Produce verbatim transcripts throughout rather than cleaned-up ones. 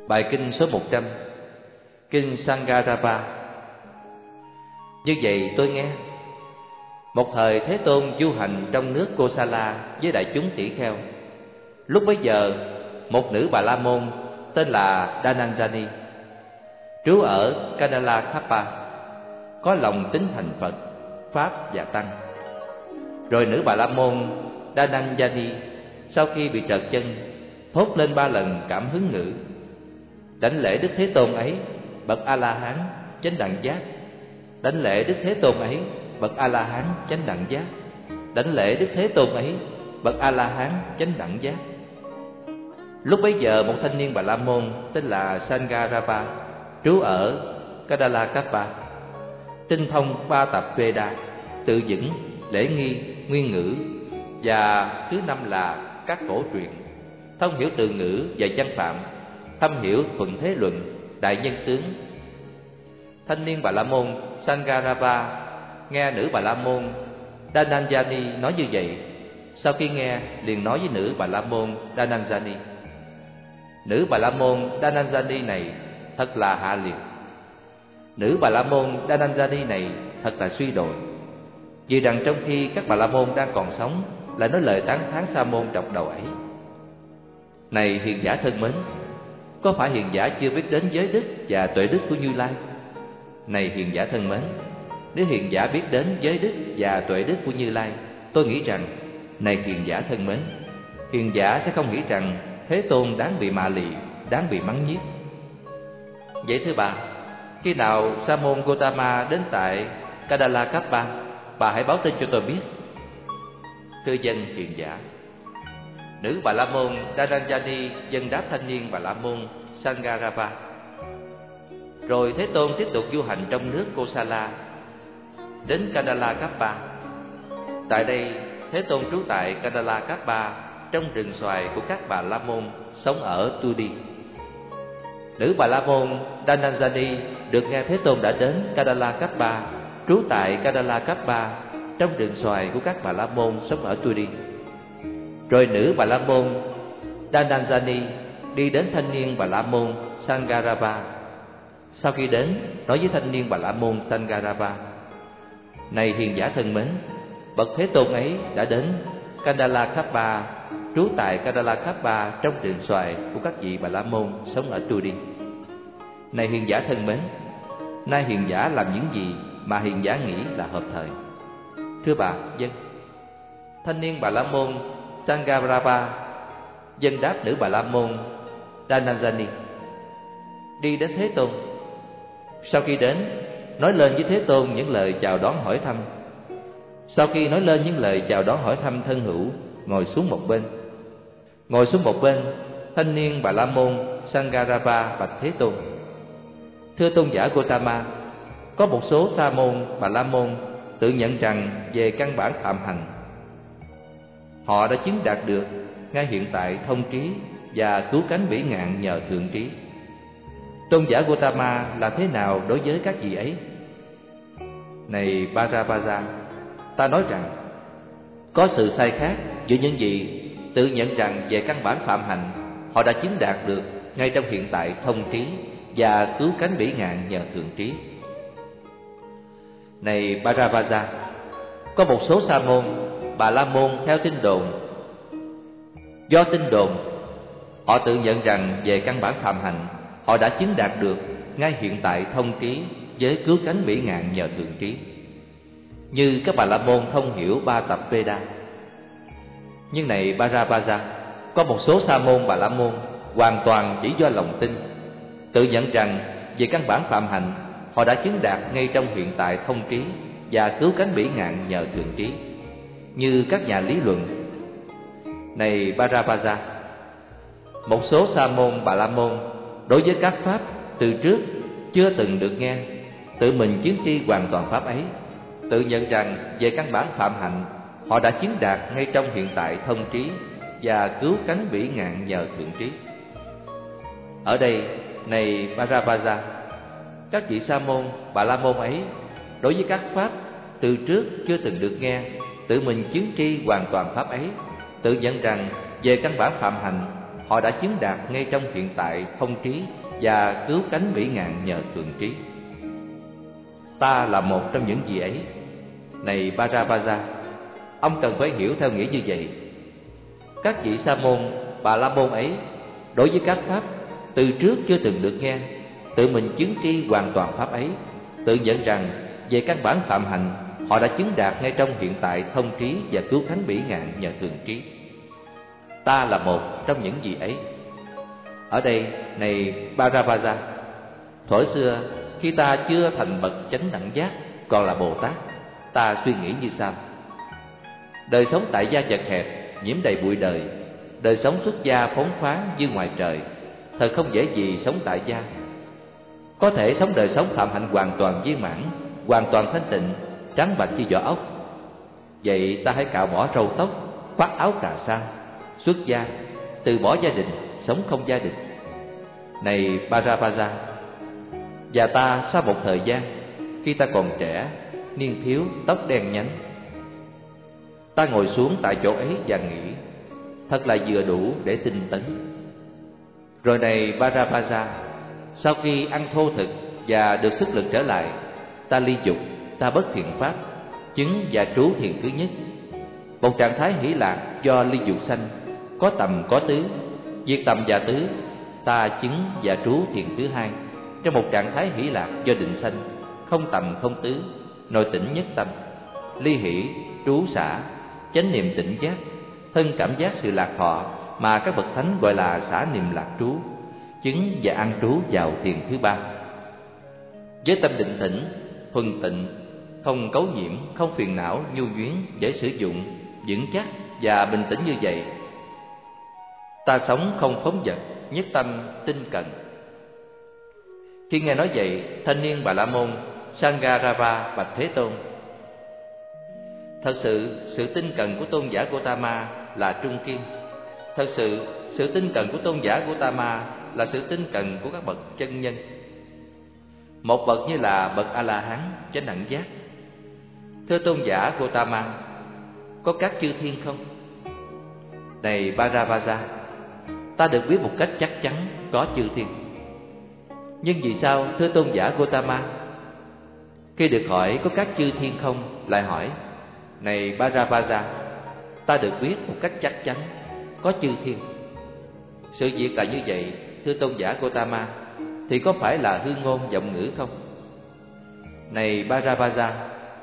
Bài kinh số một trăm, Kinh Sangarapa. Như vậy tôi nghe, một thời Thế Tôn du hành trong nước Kosala với đại chúng tỷ kheo. Lúc bấy giờ, một nữ Bà La Môn tên là Dhananjani, trú ở Kadalakapa, có lòng tín thành Phật, Pháp và Tăng. Rồi nữ Bà La Môn Dhananjani sau khi bị trợt chân, thốt lên ba lần cảm hứng ngữ: đảnh lễ Đức Thế Tôn ấy, bậc A La Hán chánh đẳng giác. Đảnh lễ Đức Thế Tôn ấy, bậc A La Hán chánh đẳng giác. Đảnh lễ Đức Thế Tôn ấy, bậc A La Hán chánh đẳng giác. Lúc bấy giờ, một thanh niên Bà La Môn tên là Sangarapa, trú ở Kadalakapa, tinh thông ba tập Veda, tự vững, lễ nghi, nguyên ngữ, và thứ năm là các cổ truyện, thông hiểu từ ngữ và văn phạm, thâm hiểu thuận thế luận, đại nhân tướng. Thanh niên Bà La Môn Sangarapa nghe nữ Bà La Môn Dhananjani nói như vậy, sau khi nghe liền nói với nữ Bà La Môn Dhananjani: nữ Bà La Môn Dhananjani này thật là hạ liệt. Nữ Bà La Môn Dhananjani này thật là suy đồi, vì rằng trong khi các Bà La Môn đang còn sống lại nói lời tán thán sa môn độc đầu ấy. Này hiền giả thân mến, có phải hiền giả chưa biết đến giới đức và tuệ đức của Như Lai? Này hiền giả thân mến, nếu hiền giả biết đến giới đức và tuệ đức của Như Lai, tôi nghĩ rằng, này hiền giả thân mến, hiền giả sẽ không nghĩ rằng Thế Tôn đáng bị mạ lị, đáng bị mắng nhiếc. Vậy thưa bà, khi nào Sa môn Gotama đến tại Kadalakapa, bà hãy báo tin cho tôi biết. Thưa dân hiền giả. Nữ Bà La Môn Dhananjani dâng đáp thanh niên Bà La Môn Sangarapa. Rồi Thế Tôn tiếp tục du hành trong nước Kosala, đến Kadalakapa. Tại đây, Thế Tôn trú tại Kadalakapa, trong rừng xoài của các Bà La Môn sống ở Tudi. Nữ Bà La Môn Dhananjani được nghe Thế Tôn đã đến Kadalakapa, trú tại Kadalakapa, trong rừng xoài của các Bà La Môn sống ở Tudi. Rồi nữ Bà La Môn Dhananjani đi đến thanh niên Bà La Môn Sangarapa. Sau khi đến, nói với thanh niên Bà La Môn Sangarapa: này hiền giả thân mến, bậc Thế Tôn ấy đã đến Kadalakapa, trú tại Kadalakapa, trong rừng xoài của các vị Bà La Môn sống ở Tudi. Này hiền giả thân mến, nay hiền giả làm những gì mà hiền giả nghĩ là hợp thời? Thưa bà, dân. Thanh niên Bà La Môn Sangarapa dân đáp nữ Bà La Môn Dhananjani, đi đến Thế Tôn. Sau khi đến, nói lên với Thế Tôn những lời chào đón hỏi thăm. Sau khi nói lên những lời chào đón hỏi thăm thân hữu, ngồi xuống một bên. Ngồi xuống một bên, thanh niên Bà La Môn Sangarapa bạch Thế Tôn: thưa tôn giả Gotama, có một số sa môn Bà La Môn tự nhận rằng về căn bản phạm hành, họ đã chứng đạt được ngay hiện tại thông trí và cứu cánh bỉ ngạn nhờ thượng trí. Tôn giả Gotama là thế nào đối với các vị ấy? Này Bharavaja, ta nói rằng có sự sai khác giữa những vị tự nhận rằng về căn bản phạm hành, họ đã chứng đạt được ngay trong hiện tại thông trí và cứu cánh bỉ ngạn nhờ thượng trí. Này Bharavaja, có một số sa môn Bà La Môn theo tin đồn, do tin đồn họ tự nhận rằng về căn bản phạm hành, họ đã chứng đạt được ngay hiện tại thông trí với cứu cánh bỉ ngạn nhờ thượng trí, như các Bà La Môn thông hiểu ba tập Veda. Nhưng này Bharavaja, có một số sa môn Bà La Môn hoàn toàn chỉ do lòng tin, tự nhận rằng về căn bản phạm hành, họ đã chứng đạt ngay trong hiện tại thông trí và cứu cánh bỉ ngạn nhờ thượng trí, như các nhà lý luận. Này Bharavaja, một số sa môn Bà La Môn đối với các pháp từ trước chưa từng được nghe, tự mình chứng tri hoàn toàn pháp ấy, tự nhận rằng về căn bản phạm hạnh, họ đã chứng đạt ngay trong hiện tại thông trí và cứu cánh bỉ ngạn nhờ thượng trí. Ở đây, này Bharavaja, các vị sa môn Bà La Môn ấy đối với các pháp từ trước chưa từng được nghe, tự mình chứng tri hoàn toàn pháp ấy, tự nhận rằng về căn bản phạm hạnh, họ đã chứng đạt ngay trong hiện tại thông trí và cứu cánh bỉ ngạn nhờ thường trí. Ta là một trong những gì ấy. Này Bharavaja, ông cần phải hiểu theo nghĩa như vậy. Các vị Sa môn, Bà La môn ấy, đối với các pháp từ trước chưa từng được nghe, tự mình chứng tri hoàn toàn pháp ấy, tự nhận rằng về căn bản phạm hành họ đã chứng đạt ngay trong hiện tại thông trí và cứu cánh bỉ ngạn nhờ thường trí. Ta là một trong những gì ấy. Ở đây, này Bharavaja, thuở xưa khi ta chưa thành bậc chánh đẳng giác, còn là Bồ Tát, ta suy nghĩ như sau: đời sống tại gia chật hẹp, nhiễm đầy bụi đời, đời sống xuất gia phóng khoáng như ngoài trời, thật không dễ gì sống tại gia. Có thể sống đời sống phạm hạnh hoàn toàn viên mãn, hoàn toàn thanh tịnh, trắng bạch như vỏ ốc. Vậy ta hãy cạo bỏ râu tóc, khoác áo cà sa, xuất gia, từ bỏ gia đình, sống không gia đình. Này Bharavaja, và ta sau một thời gian, khi ta còn trẻ, niên thiếu, tóc đen nhánh, ta ngồi xuống tại chỗ ấy và nghĩ, thật là vừa đủ để tinh tấn. Rồi này Bharavaja, sau khi ăn thô thực và được sức lực trở lại, ta ly dục, ta bất thiện pháp, chứng và trú thiền thứ nhất, một trạng thái hỷ lạc do ly dục sanh, có tầm có tứ. Diệt tầm và tứ, ta chứng và trú thiền thứ hai, trong một trạng thái hỷ lạc do định sanh, không tầm không tứ, nội tỉnh nhất tâm, ly hỷ, trú xả, chánh niệm tỉnh giác, thân cảm giác sự lạc thọ mà các bậc thánh gọi là xả niệm lạc trú, chứng và an trú vào thiền thứ ba. Với tâm định tĩnh, thuần tịnh, không cấu nhiễm, không phiền não, nhu nhuyến, dễ sử dụng, vững chắc và bình tĩnh như vậy, ta sống không phóng dật, nhất tâm tinh cần. Khi nghe nói vậy, thanh niên Bà La môn Sangarava bạch Thế Tôn: thật sự sự tinh cần của tôn giả Gotama là trung kiên. Thật sự sự tinh cần của tôn giả Gotama là sự tinh cần của các bậc chân nhân. Một bậc như là bậc A La Hán chánh đẳng giác. Thưa tôn giả Gotama, có các chư thiên không? Này Bharavaja, ta được biết một cách chắc chắn có chư thiên. Nhưng vì sao thưa tôn giả Gotama? Khi được hỏi có các chư thiên không, lại hỏi: này Bharavaja, ta được biết một cách chắc chắn có chư thiên. Sự việc là như vậy, thưa tôn giả Gotama, thì có phải là hư ngôn vọng ngữ không? Này Bharavaja,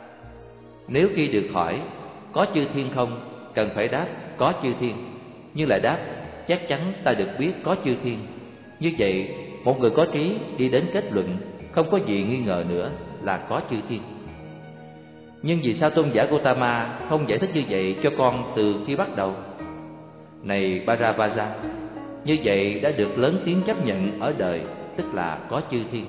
nếu khi được hỏi có chư thiên không, cần phải đáp có chư thiên, nhưng lại đáp chắc chắn ta được biết có chư thiên. Như vậy, một người có trí đi đến kết luận không có gì nghi ngờ nữa là có chư thiên. Nhưng vì sao tôn giả Gotama không giải thích như vậy cho con từ khi bắt đầu? Này Bharavaja, như vậy đã được lớn tiếng chấp nhận ở đời, tức là có chư thiên.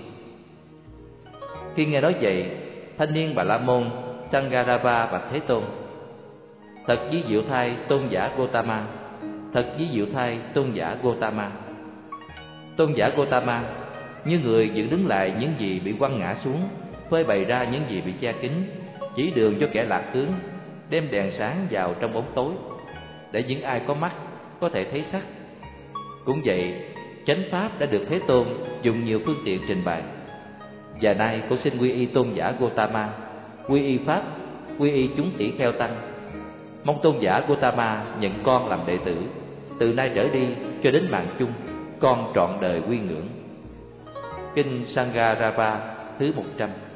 Khi nghe nói vậy, thanh niên Bà La môn Sangarava bạch Thế Tôn: thật ví diệu thay tôn giả Gotama, thật ví diệu thay tôn giả Gotama. Tôn giả Gotama, như người dựng đứng lại những gì bị quăng ngã xuống, phơi bày ra những gì bị che kín, chỉ đường cho kẻ lạc hướng, đem đèn sáng vào trong bóng tối, để những ai có mắt có thể thấy sắc. Cũng vậy, chánh pháp đã được Thế Tôn dùng nhiều phương tiện trình bày. Và nay con xin quy y tôn giả Gotama, quy y pháp, quy y chúng tỷ kheo tăng. Mong tôn giả Gotama nhận con làm đệ tử. Từ nay trở đi cho đến mạng chung, con trọn đời quy ngưỡng. Kinh Sangarava thứ một trăm.